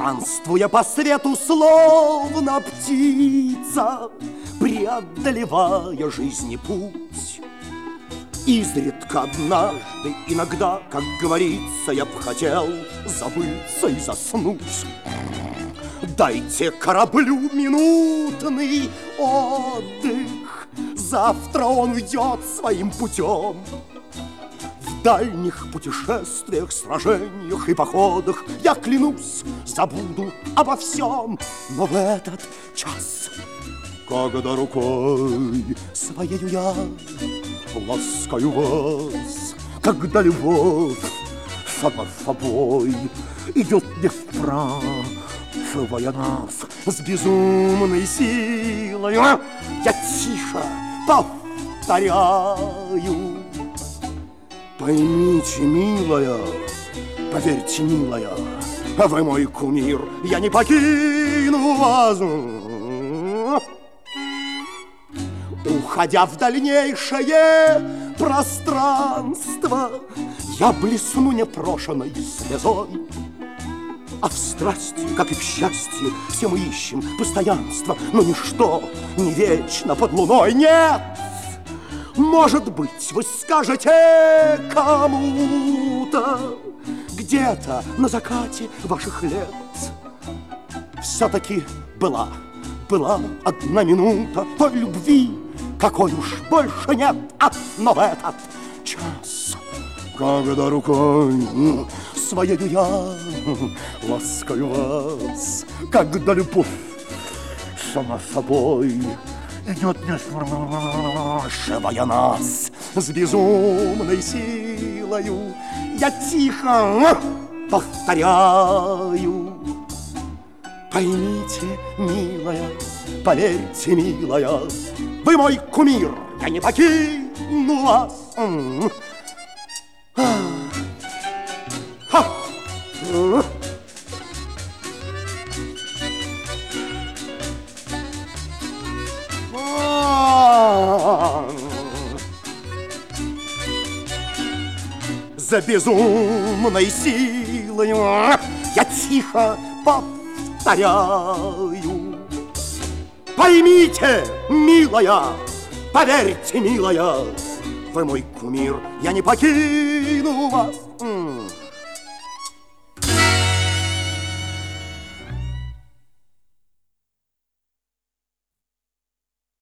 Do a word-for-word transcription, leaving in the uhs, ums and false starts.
Странствуя по свету, словно птица, преодолевая жизни путь, изредка однажды, иногда, как говорится, я б хотел забыться и заснуть. Дайте кораблю минутный отдых, завтра он уйдет своим путем. В дальних путешествиях, сражениях и походах я, клянусь, забуду обо всем. Но в этот час, когда рукой своею я ласкаю вас, когда любовь сама собой идет не вправо, вшивая нас с безумной силой, я тихо повторяю: поймите, милая, поверьте, милая, вы мой кумир, я не покину вас. Уходя в дальнейшее пространство, я блесну непрошенной слезой. А в страсти, как и в счастье, все мы ищем постоянство, но ничто не вечно под луной. Нет! Может быть, вы скажете кому-то где-то на закате ваших лет: все-таки была, была одна минута той любви, какой уж больше нет. А, но в этот час, когда рукой своею я ласкаю вас, когда любовь сама собой идет, не сшивая нас с безумной силою, я тихо повторяю: поймите, милая, поверьте, милая, вы мой кумир, я не покину вас. Ха! За безумной силой я тихо повторяю: поймите, милая, поверьте, милая, вы мой кумир, я не покину вас.